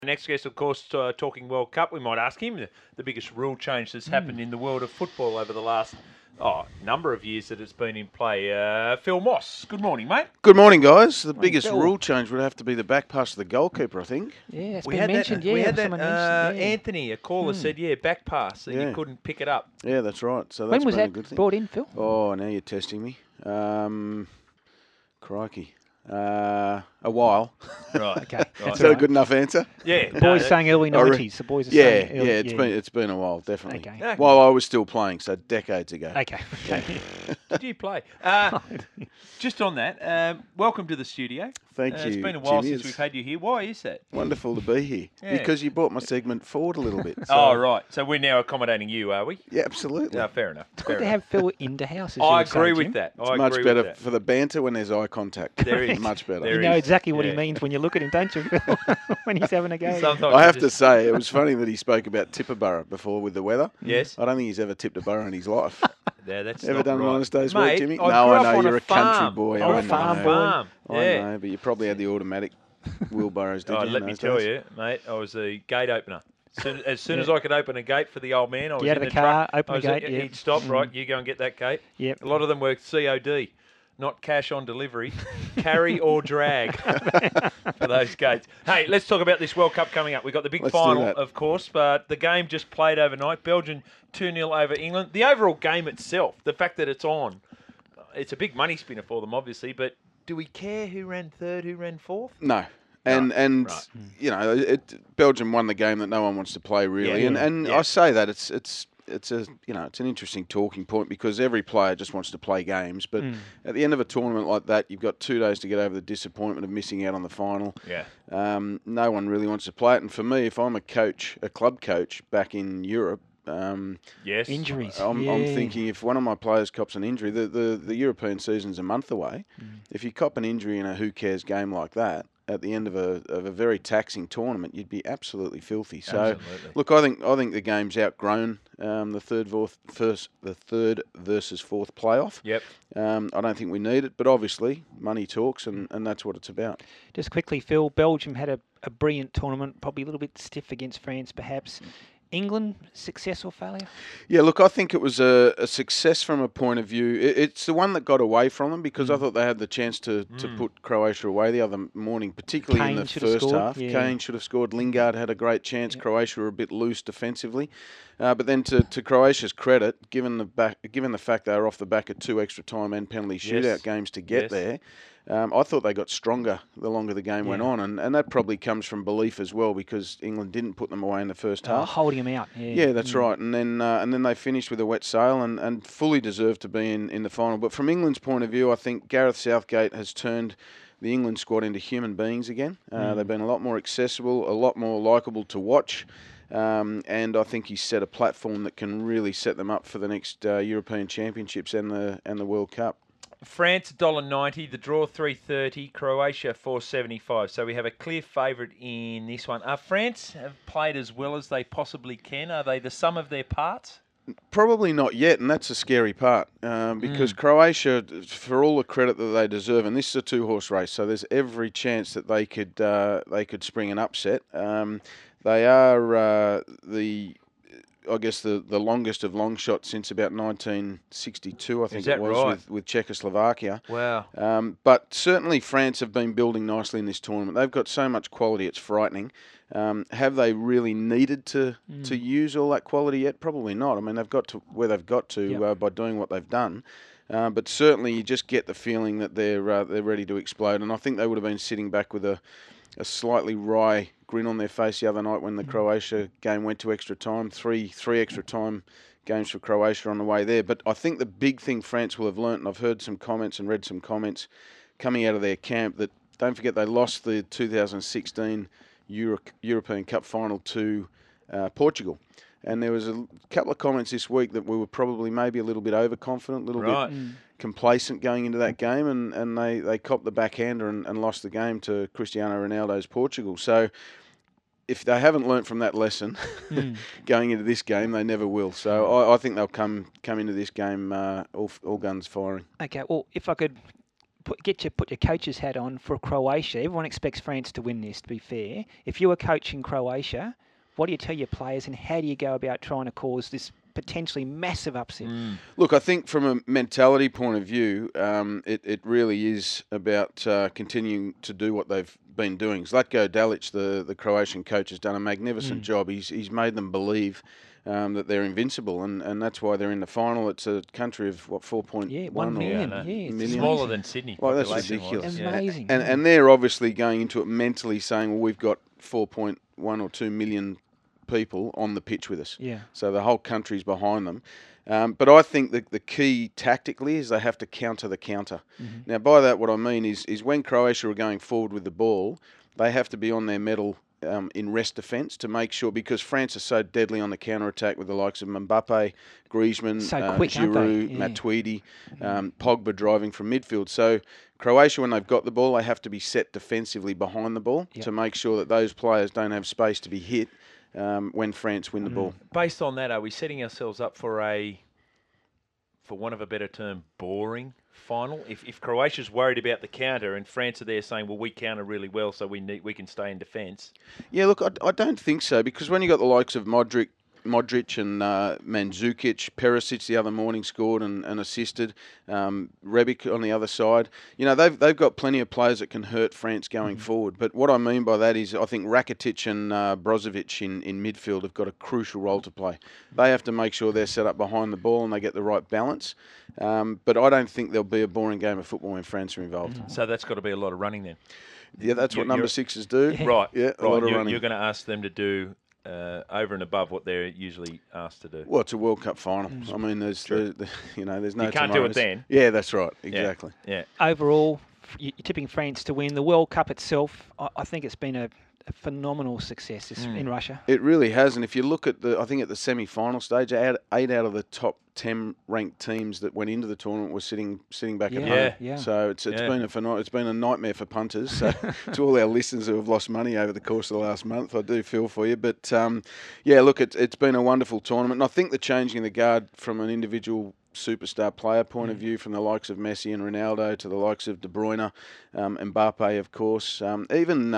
Next guest, of course, talking World Cup. We might ask him the biggest rule change that's happened in the world of football over the last number of years that it's been in play. Phil Moss, good morning, mate. Good morning, guys. The biggest Phil. rule change would have to be the back pass of the goalkeeper, I think. Yeah, it's We been had mentioned. that. We had that. someone mentioned, yeah. Anthony, a caller, said, back pass, and you Yeah. couldn't pick it up. Yeah, that's right. So that's When was been a that good thing. brought in, Phil? Oh, now you're testing me. Crikey. A while. Right. Okay. Right. Is that a good enough answer? Yeah. The boys saying early I re- 90s. The boys are Yeah, saying yeah. early, It's been a while, definitely. Okay. Okay. While I was still playing, so decades ago. Okay. Did you play? Just on that, welcome to the studio. Thank It's you, been a while Jimmy. since we've had you here. Why is that? Wonderful to be here. Yeah. Because you brought my segment forward a little bit. So, Oh, right. So we're now accommodating you, are we? Yeah, absolutely. No, fair enough. It's Fair good to enough. have Phil in the house. As I you would say, agree with Jim. that. It's I much agree better with that. for the banter when there's eye contact. There is. Much better. There You know is. exactly what he Yeah. means when you look at him, don't you, Phil? When he's having a go. Sometimes I you have to just- say, it was funny that he spoke about Tipperburra before with the weather. Yes. I don't think he's ever tipped a borough in his life. Yeah, that's Ever not done right. one of those Mate, work, Jimmy? I No, grew I up know on you're a country farm. boy. Oh, I a farm know. boy. Farm. I Yeah. know, but you probably had the automatic wheelbarrows, did Oh, you? in let me those tell days? you, mate, I was a gate opener. As soon as I could open a gate for the old man, I was Get out in of the the car, truck. open I the was gate, He'd stop, right, you go and get that gate. Yep. A lot of them were COD, not cash on delivery, carry or drag for those gates. Hey, let's talk about this World Cup coming up. We've got the big Let's do final, that. of course, but the game just played overnight. Belgium 2-0 over England. The overall game itself, the fact that it's on, it's a big money spinner for them, obviously, but do we care who ran third, who ran fourth? No. And right. you know, Belgium won the game that no one wants to play really, Yeah. and Yeah. I say that it's a it's an interesting talking point because every player just wants to play games, but at the end of a tournament like that, you've got 2 days to get over the disappointment of missing out on the final. Yeah. No one really wants to play it, and for me, if I'm a club coach back in Europe. Yes. Injuries. I'm Yeah. thinking if one of my players cops an injury, the European season's a month away. If you cop an injury in a who cares game like that, at the end of a very taxing tournament, you'd be absolutely filthy. So, Absolutely. look, I think the game's outgrown the third versus fourth playoff. Yep. I don't think we need it, but obviously money talks, and that's what it's about. Just quickly, Phil, Belgium had a brilliant tournament, probably a little bit stiff against France, perhaps. England, success or failure? Yeah, look, I think it was a success from a point of view. It's the one that got away from them because I thought they had the chance to put Croatia away the other morning, particularly in Kane the should have first scored, half. yeah. Kane should have scored. Lingard had a great chance. Croatia were a bit loose defensively. But then to Croatia's credit, given the fact they were off the back of 2 extra time and penalty shootout Yes. games to get Yes. there, I thought they got stronger the longer the game went on. And that probably comes from belief as well because England didn't put them away in the first half. Holding them out. Yeah, Yeah, that's right. And then they finished with a wet sail and fully deserved to be in the final. But from England's point of view, I think Gareth Southgate has turned the England squad into human beings again. They've been a lot more accessible, a lot more likeable to watch. And I think he's set a platform that can really set them up for the next European Championships and the World Cup. France $1.90, the draw $3.30, Croatia $4.75. So we have a clear favourite in this one. France have played as well as they possibly can. Are they the sum of their parts? Probably not yet, and that's a scary part because Croatia, for all the credit that they deserve, and this is a 2-horse race, so there's every chance that they could spring an upset. They are I guess the longest of long shots since about 1962, I think that it was, right? with Czechoslovakia. Wow. But certainly France have been building nicely in this tournament. They've got so much quality, it's frightening. Have they really needed to use all that quality yet? Probably not. I mean, they've got to where they've got to by doing what they've done. But certainly you just get the feeling that they're ready to explode. And I think they would have been sitting back with a slightly wry grin on their face the other night when the Croatia game went to extra time. Three extra time games for Croatia on the way there. But I think the big thing France will have learnt, and I've heard some comments and read some comments coming out of their camp, that don't forget they lost the 2016 European Cup final to Portugal. And there was a couple of comments this week that we were probably maybe a little bit overconfident, a little bit complacent going into that game, and they copped the backhander and lost the game to Cristiano Ronaldo's Portugal. So if they haven't learnt from that lesson going into this game, they never will. So I think they'll come into this game all guns firing. Okay, well, if I could put your coach's hat on for Croatia. Everyone expects France to win this, to be fair. If you were coaching Croatia, what do you tell your players and how do you go about trying to cause this potentially massive upset? Look, I think from a mentality point of view, it really is about continuing to do what they've been doing. Zlatko Dalic, the Croatian coach, has done a magnificent job. He's made them believe that they're invincible, and that's why they're in the final. It's a country of, 4.1 1 million. million. Smaller than Sydney. Well, that's population-wise. ridiculous. Amazing. And they're obviously going into it mentally saying, well, we've got 4.1 or 2 million people on the pitch with us. Yeah. So the whole country's behind them. But I think that the key tactically is they have to counter the counter. Now, by that, what I mean is when Croatia are going forward with the ball, they have to be on their mettle in rest defence to make sure, because France is so deadly on the counter-attack with the likes of Mbappe, Griezmann, So quick, aren't Giroud, they? Yeah. Matuidi, Pogba driving from midfield. So Croatia, when they've got the ball, they have to be set defensively behind the ball to make sure that those players don't have space to be hit when France win the ball. Based on that, are we setting ourselves up for want of a better term, boring final? If Croatia's worried about the counter and France are there saying, well, we counter really well, so we can stay in defence. Yeah, look, I don't think so, because when you got the likes of Modric and Mandzukic, Perisic the other morning scored and assisted, Rebic on the other side. You know, they've got plenty of players that can hurt France going forward. But what I mean by that is I think Rakitic and Brozovic in midfield have got a crucial role to play. They have to make sure they're set up behind the ball and they get the right balance. But I don't think there'll be a boring game of football when France are involved. So that's got to be a lot of running then. Yeah, that's what number sixes do. Right. Yeah, a right. lot of running. You're going to ask them to do over and above what they're usually asked to do. Well, it's a World Cup final. I mean, there's no You can't tomorrows. do it then. Yeah, that's right. Exactly. Yeah. Overall, you're tipping France to win. The World Cup itself, I think it's been a phenomenal success in Russia. It really has, and if you look at I think at the semi-final stage, 8 out of the top 10 ranked teams that went into the tournament were sitting back at home. Yeah. So it's been a nightmare for punters. So to all our listeners who have lost money over the course of the last month, I do feel for you. But look, it's been a wonderful tournament, and I think the changing the guard from an individual superstar player point of view, from the likes of Messi and Ronaldo to the likes of De Bruyne, Mbappe, of course, even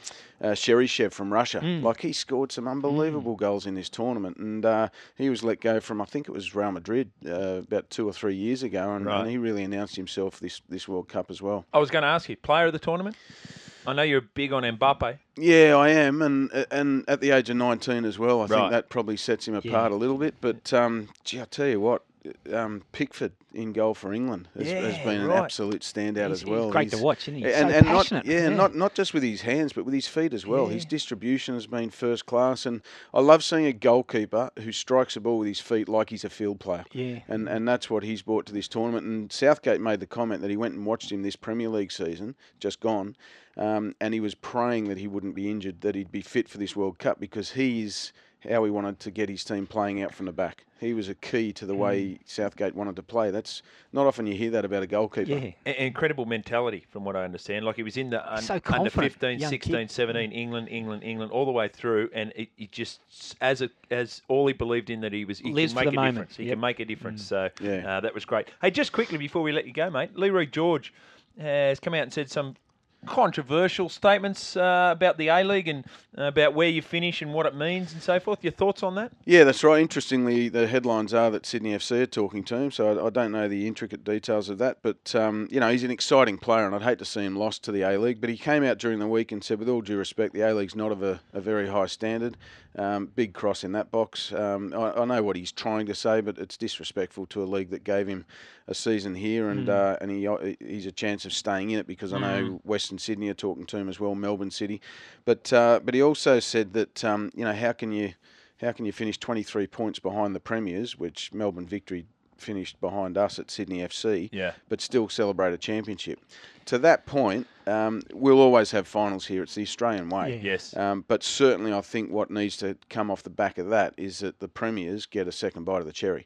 Cheryshev from Russia. Like, he scored some unbelievable goals in this tournament, and he was let go from, I think it was Real Madrid about 2 or 3 years ago, and he really announced himself this World Cup as well. I was going to ask you, player of the tournament? I know you're big on Mbappe. Yeah, I am, and at the age of 19 as well. I think that probably sets him apart a little bit. But I tell you what, Pickford in goal for England has been an absolute standout as well. He's great to watch, isn't he? And so passionate. not just with his hands, but with his feet as well. His distribution has been first class, and I love seeing a goalkeeper who strikes a ball with his feet like he's a field player. Yeah. And that's what he's brought to this tournament. And Southgate made the comment that he went and watched him this Premier League season, just gone, and he was praying that he wouldn't be injured, that he'd be fit for this World Cup, because he's how he wanted to get his team playing out from the back. He was a key to the way Southgate wanted to play. That's not often you hear that about a goalkeeper. Yeah. Incredible mentality, from what I understand. Like, he was in the So under confident, 15, young 16, kid. 17, England, all the way through, and he just, as all he believed in, that he Lives can for make the a moment. difference. He Yep. can make a difference. So Yeah. that was great. Hey, just quickly before we let you go, mate, Leroy George has come out and said some controversial statements about the A-League and about where you finish and what it means and so forth. Your thoughts on that? Yeah, that's right. Interestingly, the headlines are that Sydney FC are talking to him, so I don't know the intricate details of that. But, he's an exciting player, and I'd hate to see him lost to the A-League. But he came out during the week and said, with all due respect, the A-League's not of a very high standard. Big cross in that box. I know what he's trying to say, but it's disrespectful to a league that gave him a season here, and he's a chance of staying in it, because I know Western Sydney are talking to him as well, Melbourne City. But he also said that how can you finish 23 points behind the Premiers, which Melbourne Victory finished behind us at Sydney FC, but still celebrate a championship. To that point, we'll always have finals here. It's the Australian way. Yeah. Yes. But certainly I think what needs to come off the back of that is that the Premiers get a second bite of the cherry.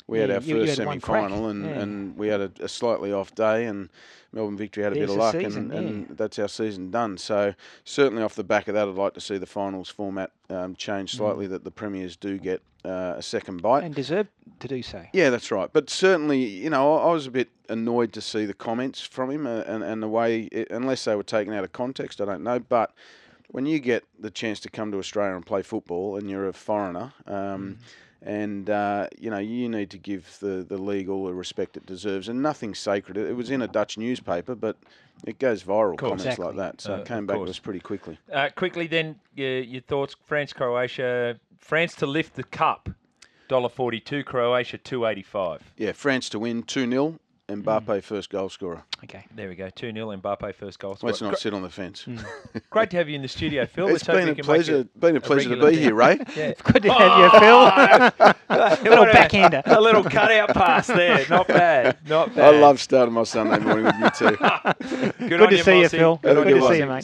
we had our you first had one crack. semi-final, and we had a slightly off day, and Melbourne Victory had a bit of luck, and that's our season done. So certainly off the back of that, I'd like to see the finals format change slightly, that the premiers do get a second bite. And deserve to do so. Yeah, that's right. But certainly, you know, I was a bit annoyed to see the comments from him and the way, unless they were taken out of context, I don't know. But when you get the chance to come to Australia and play football and you're a foreigner, and, you know, you need to give the league all the respect it deserves. And nothing's sacred. It was in a Dutch newspaper, but it goes viral, comments like that. So it came back to us pretty quickly. Quickly then, your thoughts, France-Croatia. France to lift the cup, $1.42. Croatia, $2.85. Yeah, France to win 2-0. Mbappe first goal scorer. Okay. There we go. 2-0. Mbappe first goal scorer. Let's not sit on the fence. Great to have you in the studio, Phil. It's been a pleasure to be here, Ray. Yeah. Good to have you, Phil. A little backhander. A little cutout pass there. Not bad. Not bad. I love starting my Sunday morning with you too. Good to see you, Phil. Good to see you, mate.